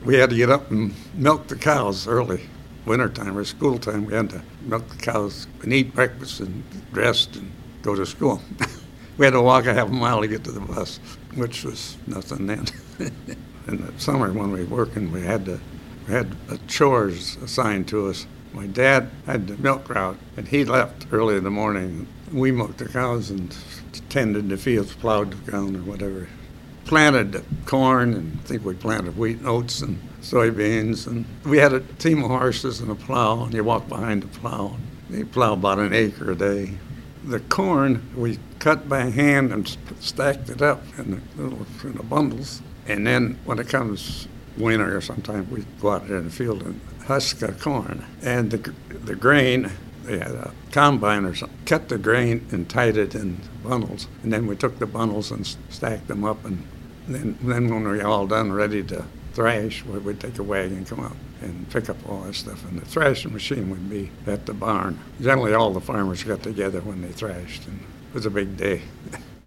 We had to get up and milk the cows early. Wintertime or school time, we had to milk the cows and eat breakfast and dressed and go to school. We had to walk a half a mile to get to the bus, which was nothing then. In the summer when we were working, we had chores assigned to us. My dad had the milk route, and he left early in the morning. We milked the cows and tended the fields, plowed the ground or whatever. Planted corn, and I think we planted wheat and oats and soybeans. And we had a team of horses and a plow, and you walk behind the plow. They plow about an acre a day. The corn we cut by hand and stacked it up in the bundles. And then when it comes winter or sometime, we go out there in the field and husk the corn. And the grain, they had a combine or something, cut the grain and tied it in bundles. And then we took the bundles and stacked them up. And then when we were all done, ready to thrash, we'd take a wagon, come out and pick up all that stuff. And the thrashing machine would be at the barn. Generally, all the farmers got together when they thrashed, and it was a big day.